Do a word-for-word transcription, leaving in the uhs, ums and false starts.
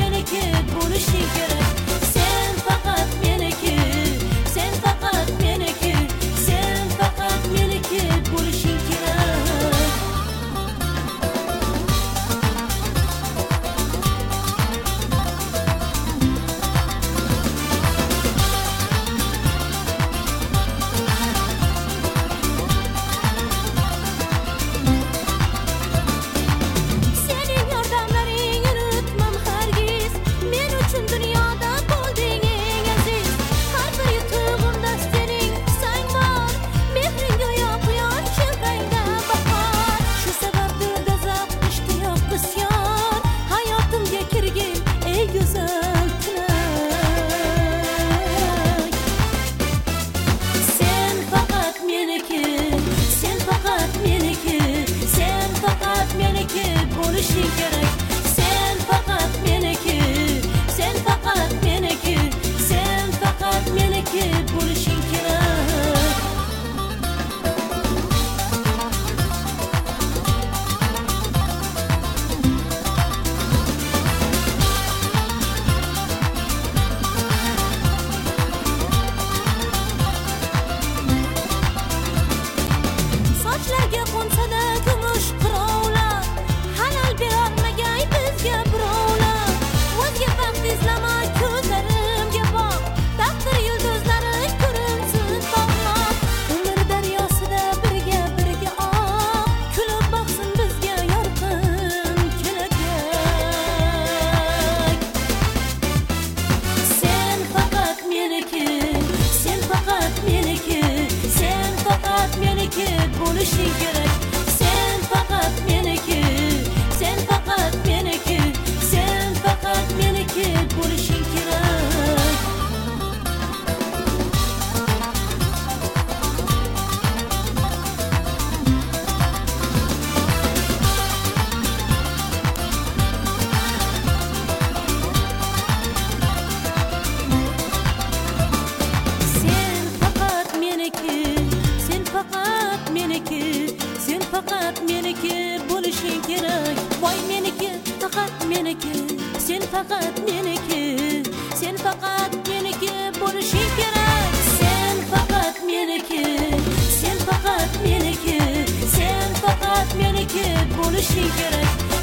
meniki bo'lishing kerak. Sen faqat meniki, sen faqat meniki, sen faqat meniki bo'lishing kerak. Sening yordamlaring unutmam hargiz. Men uchun dunyoda bo'lding eng aziz. Har bir yutug'imda sening sang bor. Mehring go'yo quyosh chehrangda bahor. Shu sababdir g'azab, ishtiyoq, bisyon. Hayotimga kirgin ey go'zal tilak. Sen faqat meniki, sen faqat meniki, sen faqat meniki bo'lishing kerak. Sen faqat meniki, sen faqat meniki, sen faqat meniki bo'lishing kerak. Sochlarga qo'nsada kumush qirovlar, halal berolmagay bizga birovlar. O'zga baxt izlama, ko'zlarimga boq, taqdir yulduzlari ko'rinsin bog'lab. Umr daryosida birga birga oq, kulib boqsin bizga yorqin kelajak. Sen faqat meniki, sen faqat meniki, sen faqat meniki bo'lishing kerak. Sen faqat meniki, sen faqat meniki, sen faqat meniki bo'lishing kerak. Sen faqat meniki, sen faqat meniki, sen faqat meniki bo'lishing kerak. Voy meniki, faqat meniki, sen faqat meniki, sen faqat meniki bo'lishing kerak. Sen faqat meniki, sen faqat meniki, sen faqat meniki bo'lishing kerak.